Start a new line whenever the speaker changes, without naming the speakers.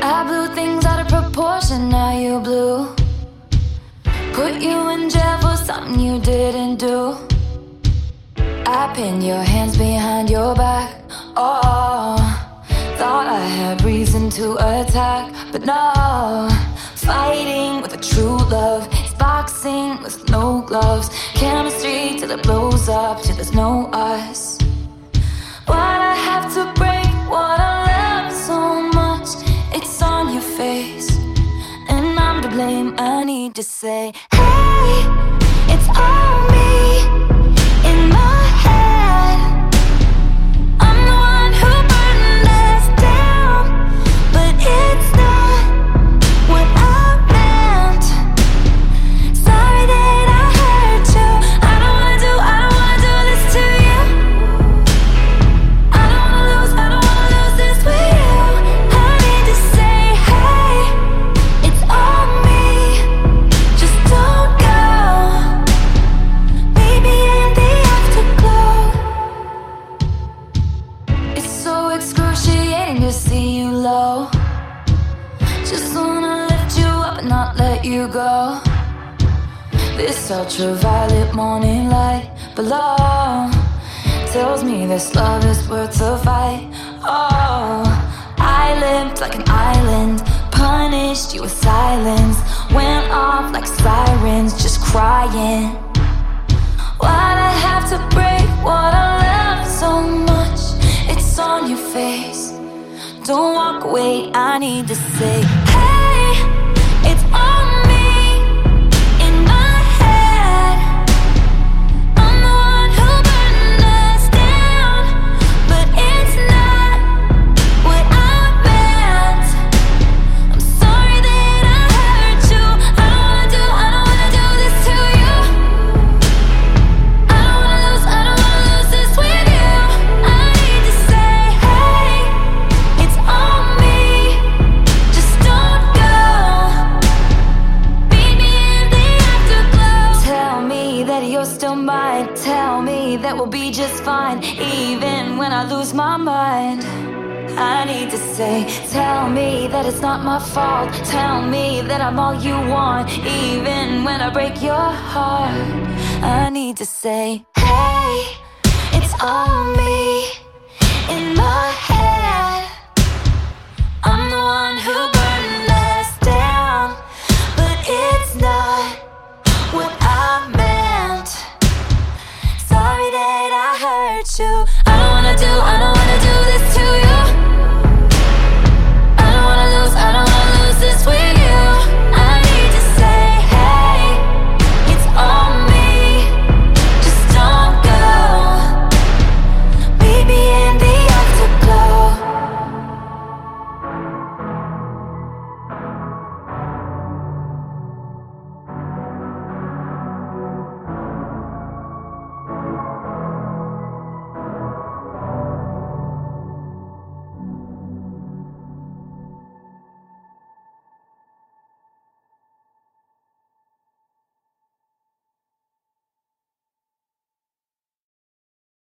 I blew things out of proportion, now you blew. Put you in jail for something you didn't do. I pinned your hands behind your back. Oh, thought I had reason to attack, but no. Fighting with a true love is boxing with no gloves. Chemistry till it blows up, till there's no us. Why'd I have to break what I love so much? It's on your face, and I'm to blame. I need to say, hey, it's all me in my head. I'm the one who burned us down, but it's not what I meant. Sorry that I hurt you. I don't wanna do this to you. I don't wanna lose this with you. I need to say, hey, it's all me. Just don't go. Maybe in the afterglow. It's so excruciating to see you low. Just wanna lift you up and not let you go. This ultraviolet morning light below tells me this love is worth a fight. Oh, I lived like an island, punished you with silence. Went off like sirens, just crying. Why'd I have to break what I love so much? It's on your face. Don't walk away, I need to say, hey, it's on me in my head. I'm the one who burned us down, but it's not what I meant. I'm sorry that I hurt you. I don't wanna do this to you. I don't wanna lose this with you. I need to say, hey, it's on me. Just don't go. Meet me in the afterglow. Tell me that you're still mine. Tell me that we'll be just fine, even when I lose my mind. I need to say, tell me that it's not my fault. Tell me that I'm all you want, even when I break your heart. I need to say, hey, it's all me in my head. I'm the one who burned us down, but it's not what I meant. Sorry that I hurt you. I don't wanna do